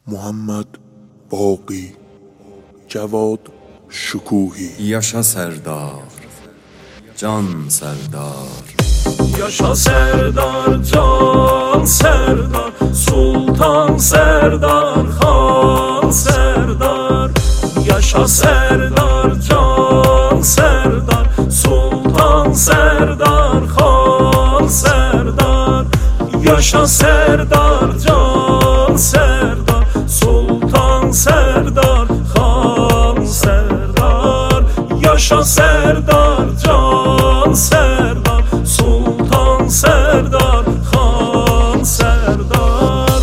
محمد باقی جواد شکوهی. Yaşa Serdar, can Serdar. Yaşa Serdar, can Serdar, Sultan Serdar, Han Serdar. Yaşa Serdar, can Serdar, Sultan Serdar, Han Serdar. Yaşa Serdar, can Serdar, Sultan Serdar, Han Serdar. Yaşa Serdar, can Serdar, Sultan Serdar, Han Serdar.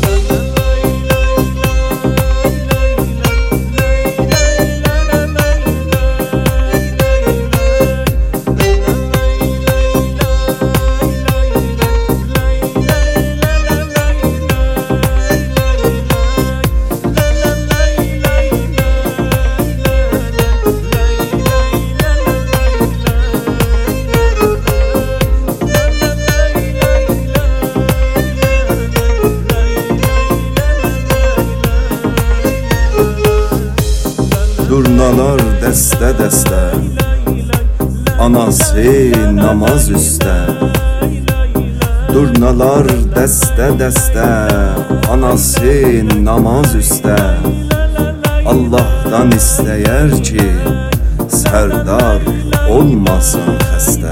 Durnalar dəstə dəstə, anası namaz üstə. Durnalar dəstə dəstə, anası namaz üstə. Allah'tan istəyər ki, Sərdar olmasın xəstə.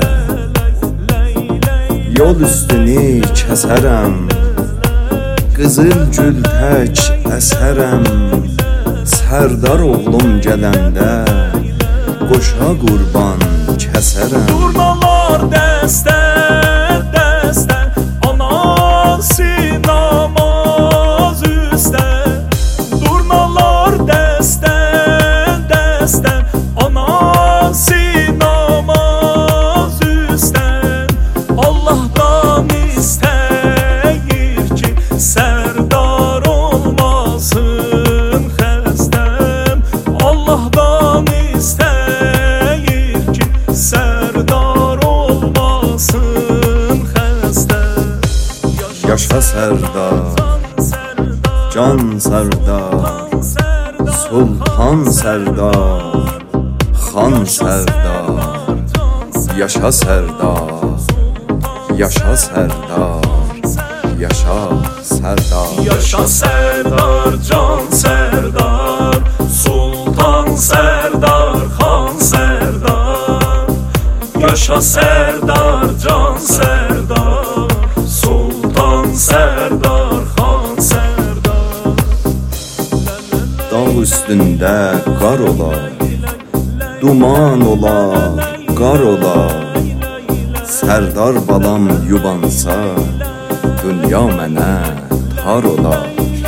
Yol üstünü kəsərəm, qızıl gül tək əsərəm. Sərdar oğlum gələndə qoşa qurban kəsərəm. Durnalar dəstə dəstə, anası namaz üstə. Durnalar dəstə dəstə, anası namaz üstə. Allah'tan istəyir ki, Sərdar olmasın xəstəm. Allah'tan istəyir ki, Sərdar olmasın xəstəm. Yaşa Sərdar, can Sərdar, Sultan Sərdar, Han Sərdar. Yaşa Sərdar, yaşa Sərdar, yaşa Sərdar. Yaşa Serdar, can Serdar, Sultan Serdar, Han Serdar. Yaşa Serdar, can Serdar, Sultan Serdar, Han Serdar. Dağ üstündə qar olar, duman olar, qar olar. Sərdar balam yubansa, dünya mənə tar olar.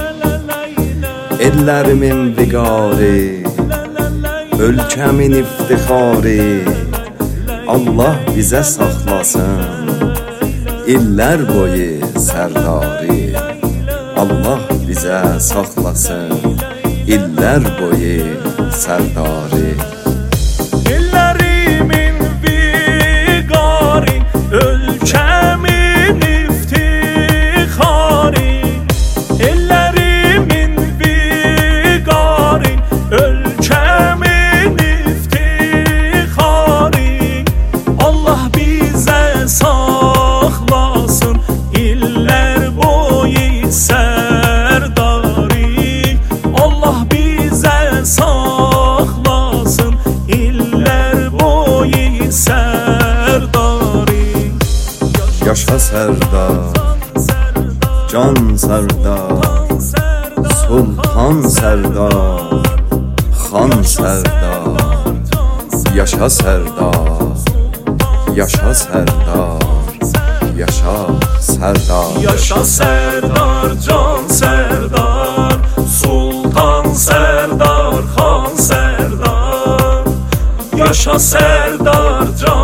Ellərimin viqarı, ölkəmin iftixarı. Allah bizə saxlasın illər boyu Sərdarı. Allah bizə saxlasın illər boyu Sərdarı. Ellerimin viqarı, ölkəmin iftixarı. Ellerimin viqarı, ölkəmin iftixarı. Allah bizə saxlasın illər boyu Sərdarı. Allah bizə saxlasın illər boyu Sərdarı. Yaşa Sərdar, can Sərdar, Sultan Sərdar, Han Sərdar. Yaşa Sərdar, yaşa Sərdar, yaşa Sərdar. Yaşa Serdar, can Serdar, Sultan Serdar, Han Serdar. Yaşa Serdar, can